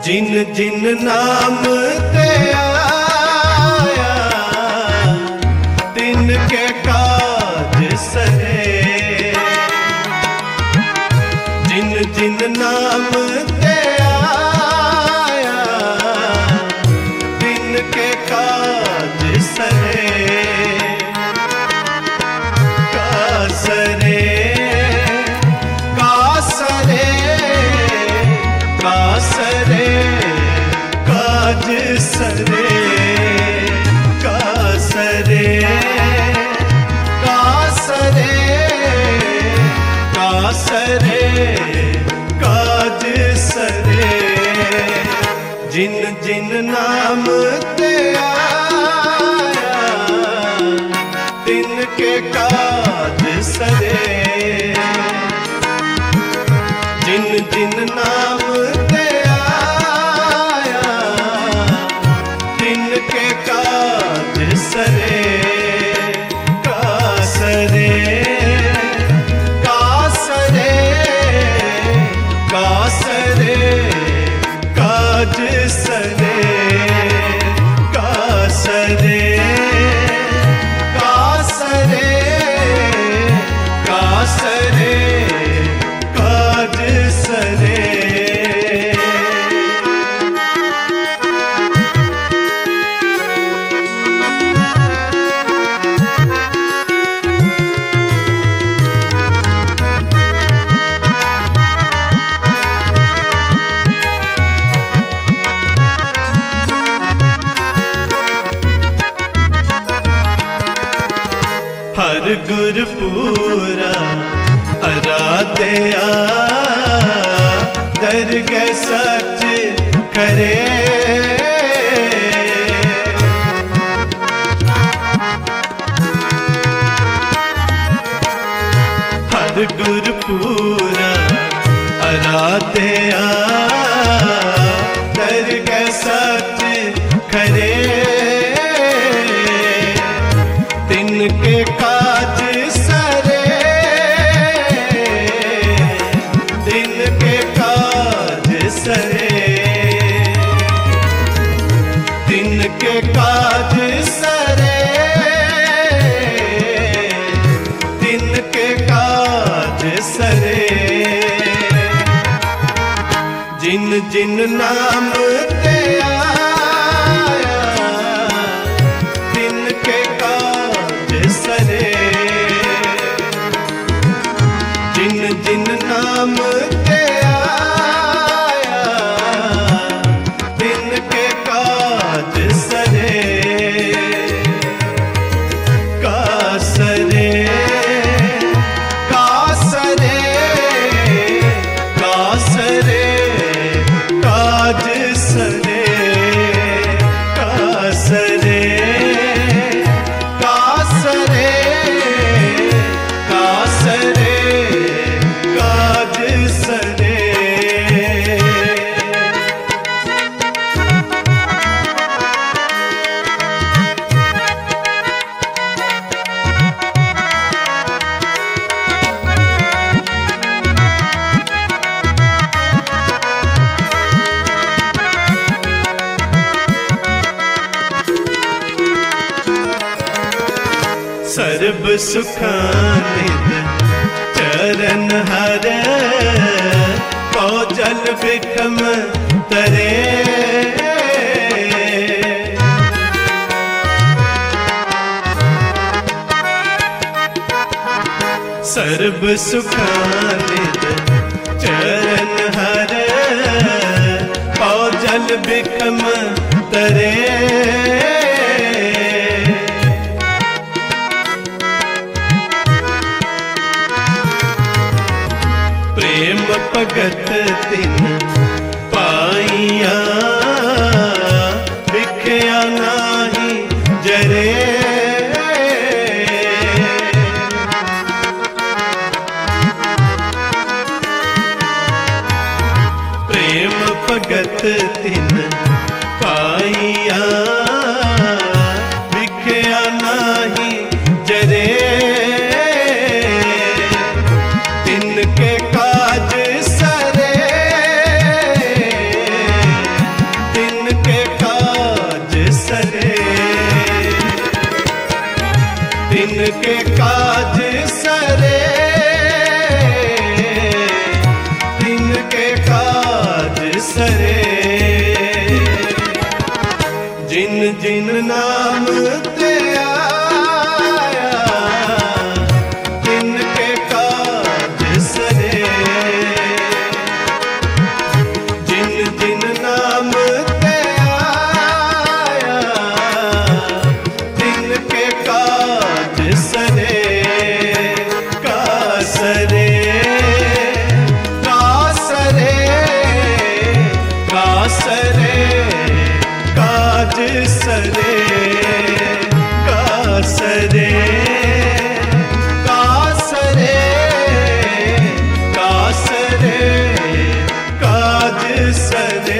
जिन जिन नाम ते आया तिनके काज सरे। जिन जिन नाम ते आया तिनके काज सरे। कासरे कासरे कासरे काज सरे। कासरे कासरे कासरे काज सरे। जिन जिन नाम ते आया तिनके काज सरे। जिन जिन नाम ते आया तिनके काज सरे। कासरे कासरे कासरे काज सरे। कासरे कासरे कासरे काज सरे। हर गुरपुरा आराध्या दरगह सच करे। हर गुरपुरा आराध्या दरगह सच करे। तिनके काज सरे। तिनके काज सरे। तिनके काज सरे। तिनके काज सरे। जिन जिन नाम ते आया तिनके काज सरे। जिन जिन नाम ते आया तिनके काज सरे। कासरे कासरे कासरे काज सरे। कासरे कासरे कासरे काज सरे। सर्ब सुखानिद चरण हर कौजल विक्रम तरे। सर्ब सुखानिद चरण हर कौजल विक्रम तरे। प्रेम भगत तिन पाइया बिख्या नाही जरे। प्रेम भगत तिन पाइया बिख्या नाही जरे। तिनके काज सरे। जिनके काज सरे, तिनके काज सरे। जिन जिन नाम ते आया, तिनके काज सरे। जिन जिन नाम ते आया, तिनके काज सरे। कासरे कासरे कासरे काज सरे। कासरे कासरे कासरे काज सरे।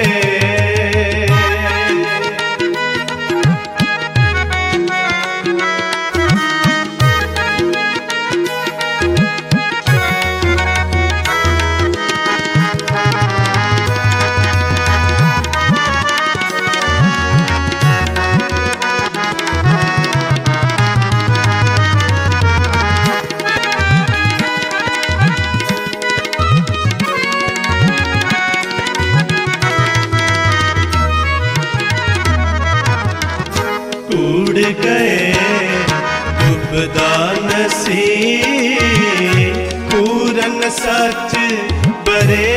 उड़ गए दुबदा नसीब, पूरन सच बरे।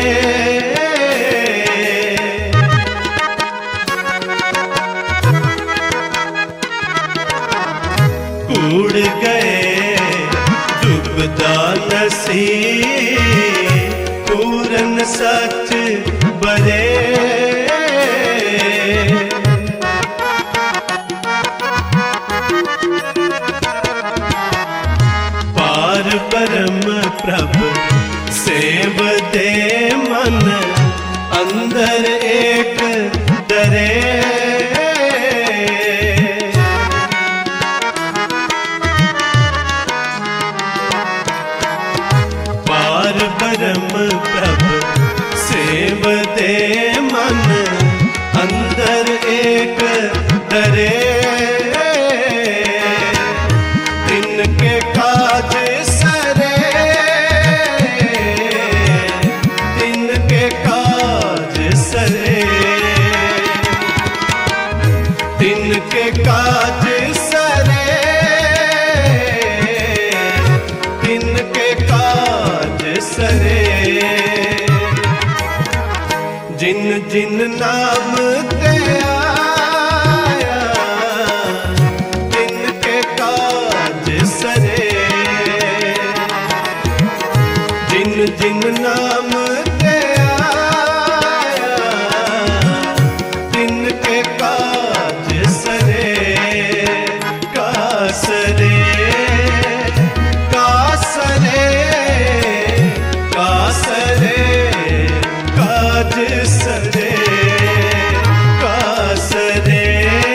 उड़ गए दुबदा नसीब, पूरन सच बरे। परम प्रभ सेव दे मन, अंदर एक दरे। पार परम प्रभ सेव दे मन, अंदर एक दरे। तिनके काज सरे, तिनके काज सरे। तिनके काज सरे, तिनके काज सरे। जिन जिन नाम ते आया, तिनके काज सरे। जिन जिन नाम ते आया, तिनके काज सरे। कासरे कासरे कासरे काज सरे। कासरे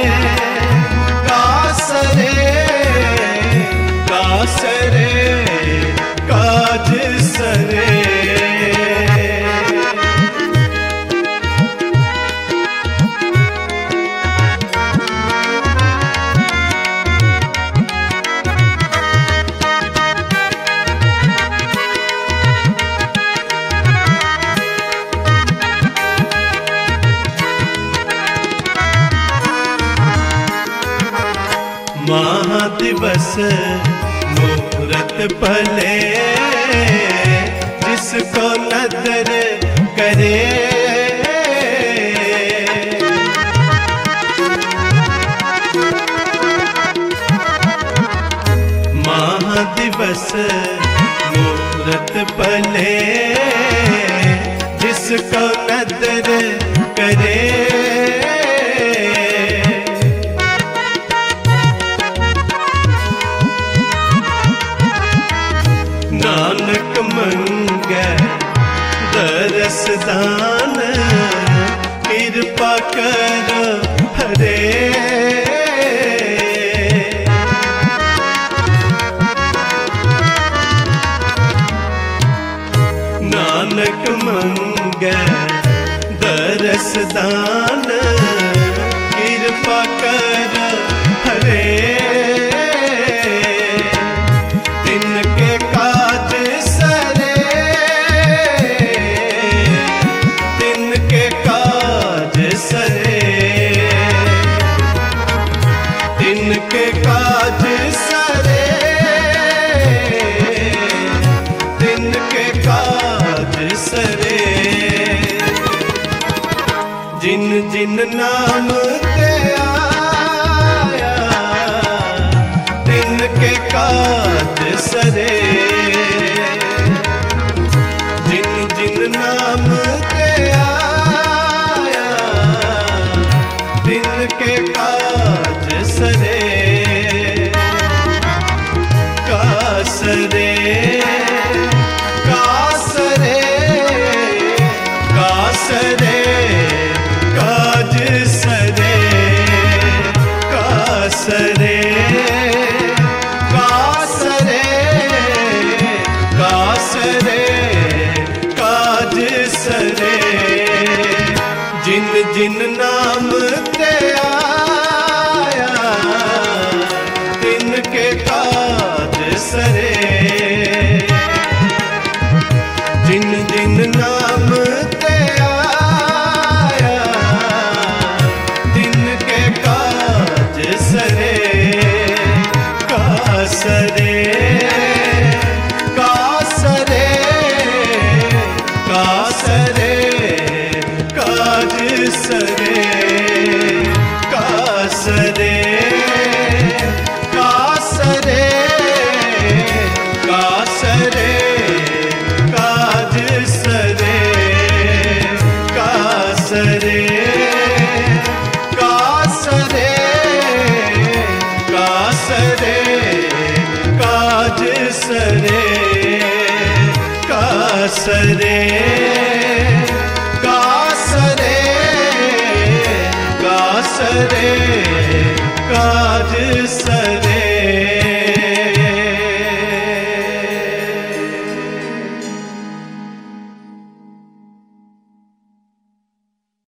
कासरे कासरे काज सरे। महादिवस मुहूर्त भले, जिसको नदर करे। महादिवस मुहूर्त भले, जिसको नदर करे। नानक मंगे दरस दान, कृपा कर हरे। नानक मंगे दरस दान, कृपा कर हरे। नाम ते आया, तिनके काज सरे। जिन जिन नाम ते आया, तिनके काज सरे। कासरे कासरे कासरे काज सरे। कासरे कासरे कासरे काज सरे। जिन जिन नाम ते आया, तिनके काज सरे। जिन जिन नाम ते आया, तिनके काज सरे। कासरे कासरे कासरे काज सरे। कासरे कासरे कासरे काज सरे। कासरे कासरे कासरे काज सरे। कासरे कासरे कासरे काज सरे।